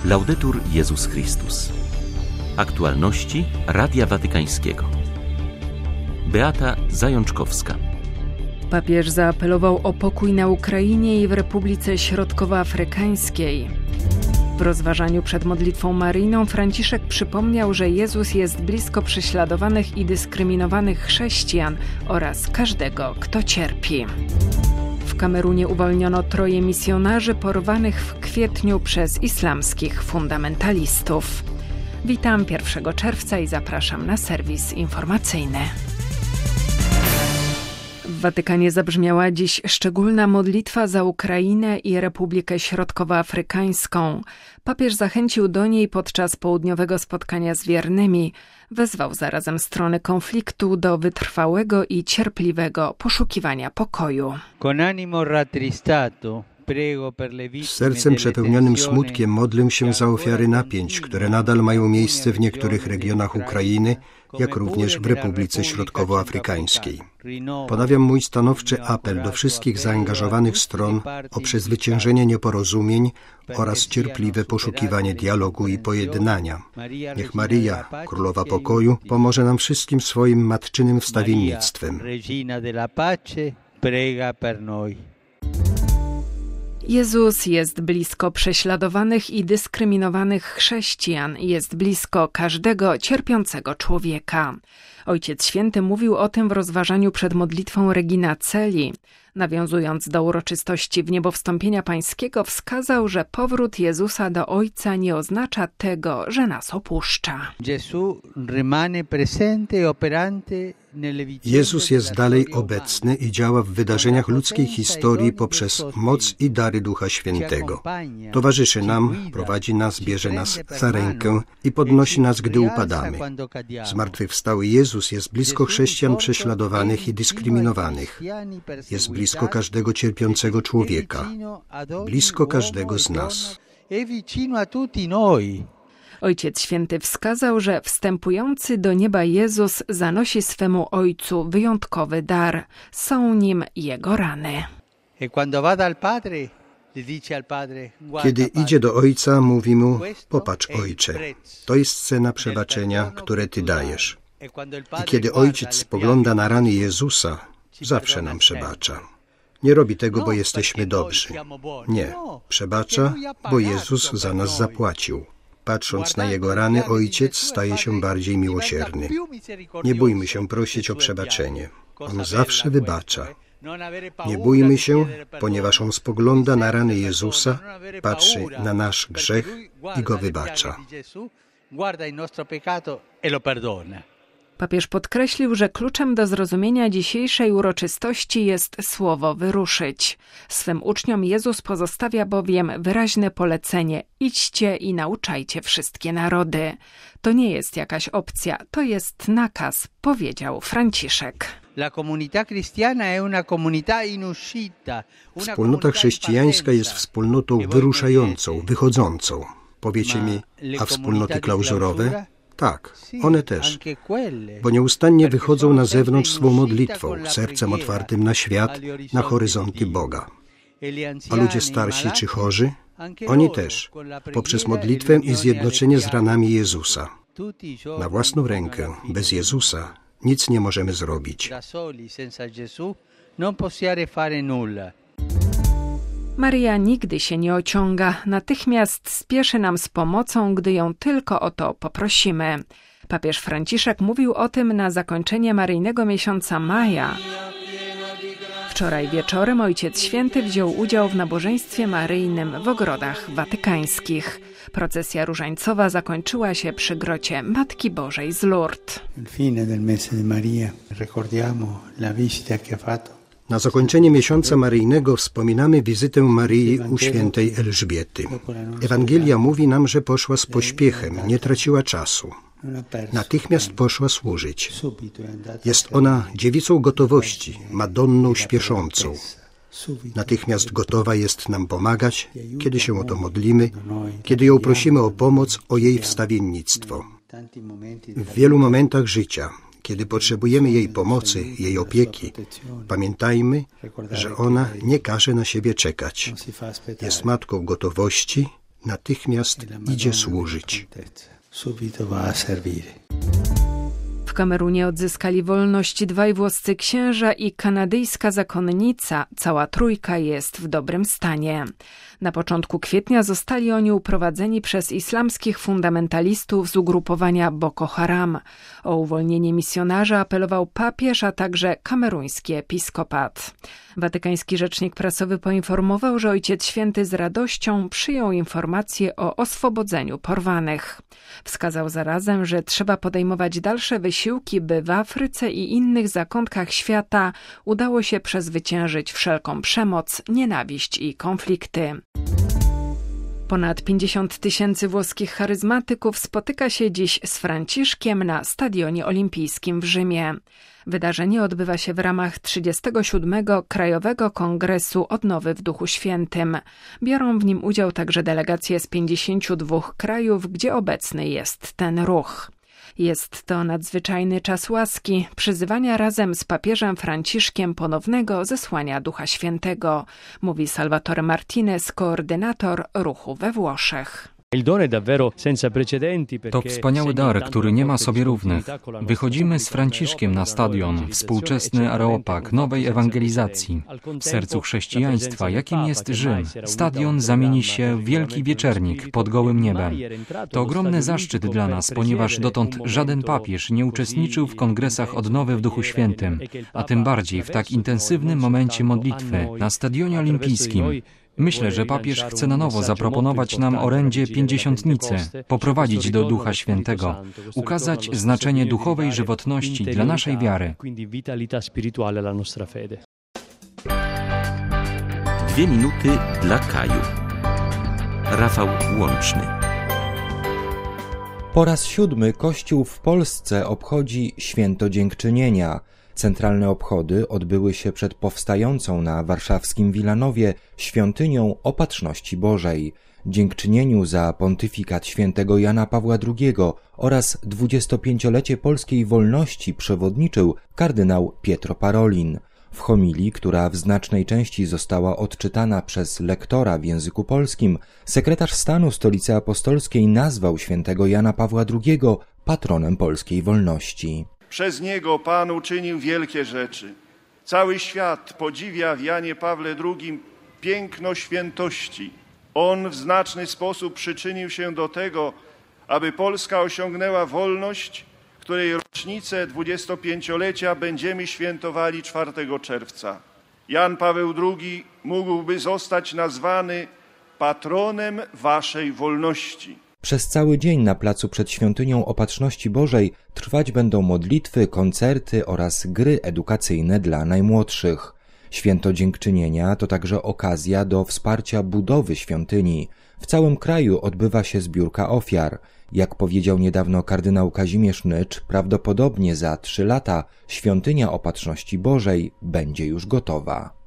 Laudetur Jezus Chrystus. Aktualności Radia Watykańskiego. Beata Zajączkowska. Papież zaapelował o pokój na Ukrainie i w Republice Środkowoafrykańskiej. W rozważaniu przed modlitwą maryjną Franciszek przypomniał, że Jezus jest blisko prześladowanych i dyskryminowanych chrześcijan oraz każdego, kto cierpi. W Kamerunie uwolniono 3 misjonarzy porwanych w kwietniu przez islamskich fundamentalistów. Witam 1 czerwca i zapraszam na serwis informacyjny. W Watykanie zabrzmiała dziś szczególna modlitwa za Ukrainę i Republikę Środkowoafrykańską. Papież zachęcił do niej podczas południowego spotkania z wiernymi. Wezwał zarazem strony konfliktu do wytrwałego i cierpliwego poszukiwania pokoju. Z sercem przepełnionym smutkiem modlę się za ofiary napięć, które nadal mają miejsce w niektórych regionach Ukrainy, jak również w Republice Środkowoafrykańskiej. Ponawiam mój stanowczy apel do wszystkich zaangażowanych stron o przezwyciężenie nieporozumień oraz cierpliwe poszukiwanie dialogu i pojednania. Niech Maryja, Królowa Pokoju, pomoże nam wszystkim swoim matczynym wstawiennictwem. Jezus jest blisko prześladowanych i dyskryminowanych chrześcijan, jest blisko każdego cierpiącego człowieka. Ojciec Święty mówił o tym w rozważaniu przed modlitwą Regina Coeli. Nawiązując do uroczystości wniebowstąpienia pańskiego, wskazał, że powrót Jezusa do Ojca nie oznacza tego, że nas opuszcza. Jezus jest dalej obecny i działa w wydarzeniach ludzkiej historii poprzez moc i dary Ducha Świętego. Towarzyszy nam, prowadzi nas, bierze nas za rękę i podnosi nas, gdy upadamy. Zmartwychwstały Jezus jest blisko chrześcijan prześladowanych i dyskryminowanych. Jest blisko każdego cierpiącego człowieka, blisko każdego z nas. Ojciec Święty wskazał, że wstępujący do nieba Jezus zanosi swemu Ojcu wyjątkowy dar. Są nim Jego rany. Kiedy idzie do Ojca, mówi mu: popatrz, Ojcze, to jest cena przebaczenia, które Ty dajesz. I kiedy Ojciec spogląda na rany Jezusa, zawsze nam przebacza. Nie robi tego, bo jesteśmy dobrzy. Nie, przebacza, bo Jezus za nas zapłacił. Patrząc na Jego rany, Ojciec staje się bardziej miłosierny. Nie bójmy się prosić o przebaczenie. On zawsze wybacza. Nie bójmy się, ponieważ On spogląda na rany Jezusa, patrzy na nasz grzech i go wybacza. Papież podkreślił, że kluczem do zrozumienia dzisiejszej uroczystości jest słowo wyruszyć. Swym uczniom Jezus pozostawia bowiem wyraźne polecenie: idźcie i nauczajcie wszystkie narody. To nie jest jakaś opcja, to jest nakaz, powiedział Franciszek. Wspólnota chrześcijańska jest wspólnotą wyruszającą, wychodzącą. Powiecie mi, a wspólnoty klauzurowe? Tak, one też, bo nieustannie wychodzą na zewnątrz swą modlitwą, sercem otwartym na świat, na horyzonty Boga. A ludzie starsi czy chorzy? Oni też, poprzez modlitwę i zjednoczenie z ranami Jezusa. Na własną rękę, bez Jezusa, nic nie możemy zrobić. Maryja nigdy się nie ociąga, natychmiast spieszy nam z pomocą, gdy ją tylko o to poprosimy. Papież Franciszek mówił o tym na zakończenie maryjnego miesiąca maja. Wczoraj wieczorem Ojciec Święty wziął udział w nabożeństwie maryjnym w ogrodach watykańskich. Procesja różańcowa zakończyła się przy grocie Matki Bożej z Lourdes. Na zakończenie miesiąca maryjnego wspominamy wizytę Maryi u świętej Elżbiety. Ewangelia mówi nam, że poszła z pośpiechem, nie traciła czasu. Natychmiast poszła służyć. Jest ona dziewicą gotowości, madonną śpieszącą. Natychmiast gotowa jest nam pomagać, kiedy się o to modlimy, kiedy ją prosimy o pomoc, o jej wstawiennictwo. W wielu momentach życia, kiedy potrzebujemy jej pomocy, jej opieki, pamiętajmy, że ona nie każe na siebie czekać. Jest matką gotowości, natychmiast idzie służyć. W Kamerunie odzyskali wolność dwaj włoscy księża i kanadyjska zakonnica. Cała trójka jest w dobrym stanie. Na początku kwietnia zostali oni uprowadzeni przez islamskich fundamentalistów z ugrupowania Boko Haram. O uwolnienie misjonarza apelował papież, a także kameruński episkopat. Watykański rzecznik prasowy poinformował, że Ojciec Święty z radością przyjął informację o oswobodzeniu porwanych. Wskazał zarazem, że trzeba podejmować dalsze wysiłki, by w Afryce i innych zakątkach świata udało się przezwyciężyć wszelką przemoc, nienawiść i konflikty. Ponad 50 000 włoskich charyzmatyków spotyka się dziś z Franciszkiem na Stadionie Olimpijskim w Rzymie. Wydarzenie odbywa się w ramach 37. Krajowego Kongresu Odnowy w Duchu Świętym. Biorą w nim udział także delegacje z 52 krajów, gdzie obecny jest ten ruch. Jest to nadzwyczajny czas łaski, przyzywania razem z papieżem Franciszkiem ponownego zesłania Ducha Świętego, mówi Salvatore Martinez, koordynator ruchu we Włoszech. To wspaniały dar, który nie ma sobie równych. Wychodzimy z Franciszkiem na stadion, współczesny areopag nowej ewangelizacji. W sercu chrześcijaństwa, jakim jest Rzym, stadion zamieni się w wielki wieczernik pod gołym niebem. To ogromny zaszczyt dla nas, ponieważ dotąd żaden papież nie uczestniczył w kongresach odnowy w Duchu Świętym, a tym bardziej w tak intensywnym momencie modlitwy na Stadionie Olimpijskim. Myślę, że papież chce na nowo zaproponować nam orędzie pięćdziesiątnicy, poprowadzić do Ducha Świętego, ukazać znaczenie duchowej żywotności dla naszej wiary. 2 minuty dla Kaju. Rafał Łączny. Po raz 7 Kościół w Polsce obchodzi Święto Dziękczynienia. Centralne obchody odbyły się przed powstającą na warszawskim Wilanowie świątynią Opatrzności Bożej. Dziękczynieniu za pontyfikat świętego Jana Pawła II oraz 25-lecie polskiej wolności przewodniczył kardynał Pietro Parolin. W homilii, która w znacznej części została odczytana przez lektora w języku polskim, sekretarz stanu Stolicy Apostolskiej nazwał świętego Jana Pawła II patronem polskiej wolności. Przez niego Pan uczynił wielkie rzeczy. Cały świat podziwia w Janie Pawle II piękno świętości. On w znaczny sposób przyczynił się do tego, aby Polska osiągnęła wolność, której rocznicę 25-lecia będziemy świętowali 4 czerwca. Jan Paweł II mógłby zostać nazwany patronem waszej wolności. Przez cały dzień na placu przed Świątynią Opatrzności Bożej trwać będą modlitwy, koncerty oraz gry edukacyjne dla najmłodszych. Święto Dziękczynienia to także okazja do wsparcia budowy świątyni. W całym kraju odbywa się zbiórka ofiar. Jak powiedział niedawno kardynał Kazimierz Nycz, prawdopodobnie za 3 lata Świątynia Opatrzności Bożej będzie już gotowa.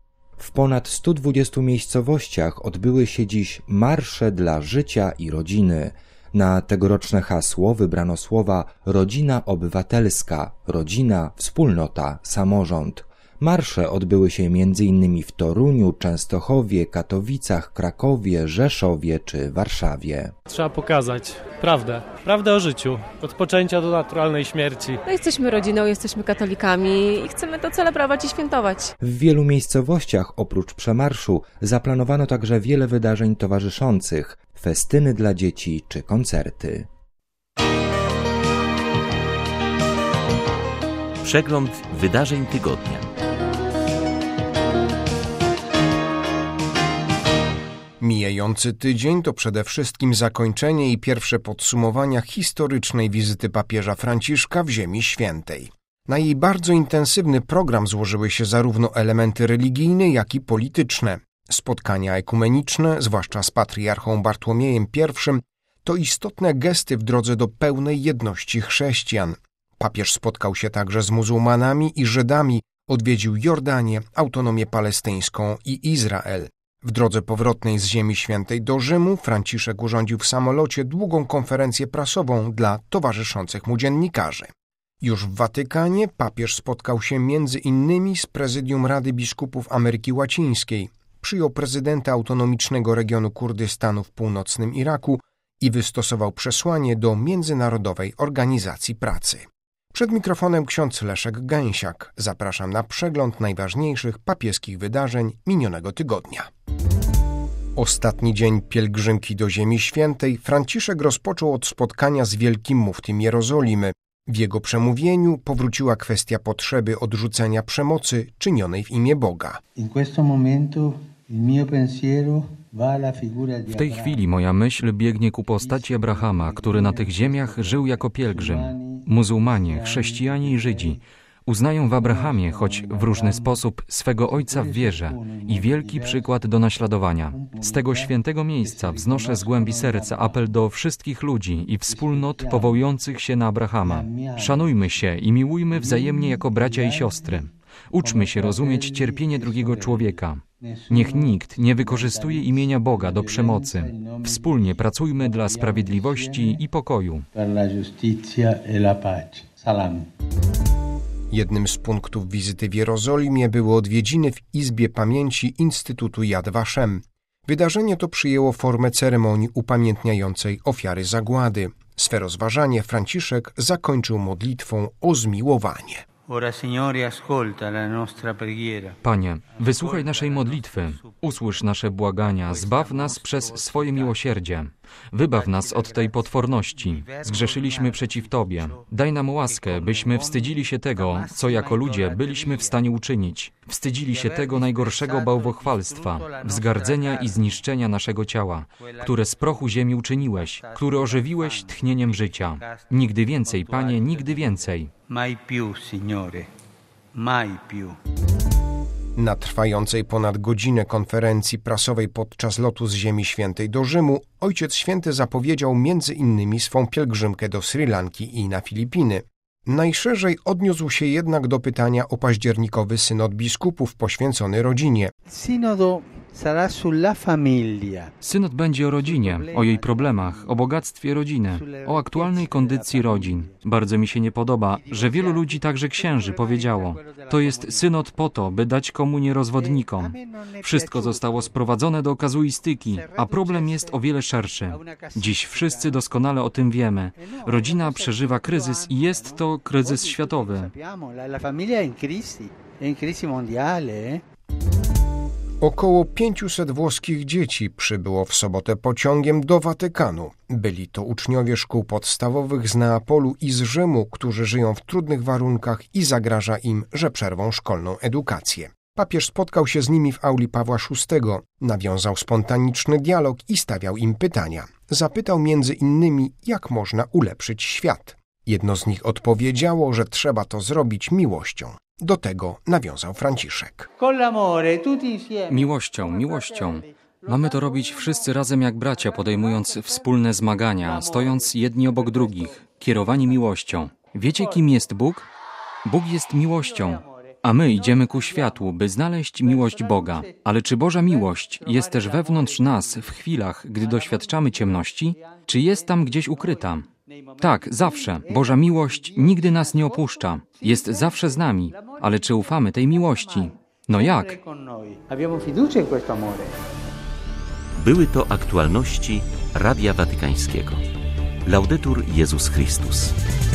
W ponad 120 miejscowościach odbyły się dziś marsze dla życia i rodziny. Na tegoroczne hasło wybrano słowa rodzina obywatelska, rodzina, wspólnota, samorząd. Marsze odbyły się m.in. w Toruniu, Częstochowie, Katowicach, Krakowie, Rzeszowie czy Warszawie. Trzeba pokazać prawdę o życiu, od poczęcia do naturalnej śmierci. No, jesteśmy rodziną, jesteśmy katolikami i chcemy to celebrować i świętować. W wielu miejscowościach oprócz przemarszu zaplanowano także wiele wydarzeń towarzyszących, festyny dla dzieci czy koncerty. Przegląd wydarzeń tygodnia. Mijający tydzień to przede wszystkim zakończenie i pierwsze podsumowania historycznej wizyty papieża Franciszka w Ziemi Świętej. Na jej bardzo intensywny program złożyły się zarówno elementy religijne, jak i polityczne. Spotkania ekumeniczne, zwłaszcza z patriarchą Bartłomiejem I, to istotne gesty w drodze do pełnej jedności chrześcijan. Papież spotkał się także z muzułmanami i Żydami, odwiedził Jordanię, autonomię palestyńską i Izrael. W drodze powrotnej z Ziemi Świętej do Rzymu Franciszek urządził w samolocie długą konferencję prasową dla towarzyszących mu dziennikarzy. Już w Watykanie papież spotkał się między innymi z prezydium Rady Biskupów Ameryki Łacińskiej. przyjął prezydenta autonomicznego regionu Kurdystanu w północnym Iraku i wystosował przesłanie do Międzynarodowej Organizacji Pracy. Przed mikrofonem ksiądz Leszek Gęsiak. Zapraszam na przegląd najważniejszych papieskich wydarzeń minionego tygodnia. Ostatni dzień pielgrzymki do Ziemi Świętej Franciszek rozpoczął od spotkania z wielkim muftym Jerozolimy. W jego przemówieniu powróciła kwestia potrzeby odrzucenia przemocy czynionej w imię Boga. W tej chwili moja myśl biegnie ku postaci Abrahama, który na tych ziemiach żył jako pielgrzym. Muzułmanie, chrześcijanie i Żydzi uznają w Abrahamie, choć w różny sposób, swego ojca w wierze i wielki przykład do naśladowania. Z tego świętego miejsca wznoszę z głębi serca apel do wszystkich ludzi i wspólnot powołujących się na Abrahama. Szanujmy się i miłujmy wzajemnie jako bracia i siostry. Uczmy się rozumieć cierpienie drugiego człowieka. Niech nikt nie wykorzystuje imienia Boga do przemocy. Wspólnie pracujmy dla sprawiedliwości i pokoju. Jednym z punktów wizyty w Jerozolimie były odwiedziny w Izbie Pamięci Instytutu Yad Vashem. Wydarzenie to przyjęło formę ceremonii upamiętniającej ofiary zagłady. Swe rozważanie Franciszek zakończył modlitwą o zmiłowanie. Panie, wysłuchaj naszej modlitwy, usłysz nasze błagania, zbaw nas przez swoje miłosierdzie. Wybaw nas od tej potworności. Zgrzeszyliśmy przeciw Tobie. Daj nam łaskę, byśmy wstydzili się tego, co jako ludzie byliśmy w stanie uczynić. Wstydzili się tego najgorszego bałwochwalstwa, wzgardzenia i zniszczenia naszego ciała, które z prochu ziemi uczyniłeś, które ożywiłeś tchnieniem życia. Nigdy więcej, Panie, nigdy więcej. Mai più, Signore, mai più. Na trwającej ponad godzinę konferencji prasowej podczas lotu z Ziemi Świętej do Rzymu Ojciec Święty zapowiedział m.in. swą pielgrzymkę do Sri Lanki i na Filipiny. Najszerzej odniósł się jednak do pytania o październikowy synod biskupów poświęcony rodzinie. Synod będzie o rodzinie, o jej problemach, o bogactwie rodziny, o aktualnej kondycji rodzin. Bardzo mi się nie podoba, że wielu ludzi, także księży, powiedziało: to jest synod po to, by dać komunię rozwodnikom. Wszystko zostało sprowadzone do kazuistyki, a problem jest o wiele szerszy. Dziś wszyscy doskonale o tym wiemy. Rodzina przeżywa kryzys i jest to kryzys światowy. Około 500 włoskich dzieci przybyło w sobotę pociągiem do Watykanu. Byli to uczniowie szkół podstawowych z Neapolu i z Rzymu, którzy żyją w trudnych warunkach i zagraża im, że przerwą szkolną edukację. Papież spotkał się z nimi w auli Pawła VI, nawiązał spontaniczny dialog i stawiał im pytania. Zapytał między innymi, jak można ulepszyć świat. Jedno z nich odpowiedziało, że trzeba to zrobić miłością. Do tego nawiązał Franciszek. Miłością, miłością. Mamy to robić wszyscy razem jak bracia, podejmując wspólne zmagania, stojąc jedni obok drugich, kierowani miłością. Wiecie, kim jest Bóg? Bóg jest miłością, a my idziemy ku światłu, by znaleźć miłość Boga. Ale czy Boża miłość jest też wewnątrz nas w chwilach, gdy doświadczamy ciemności? Czy jest tam gdzieś ukryta? Tak, zawsze. Boża miłość nigdy nas nie opuszcza. Jest zawsze z nami. Ale czy ufamy tej miłości? No jak? Były to aktualności Radia Watykańskiego. Laudetur Jezus Chrystus.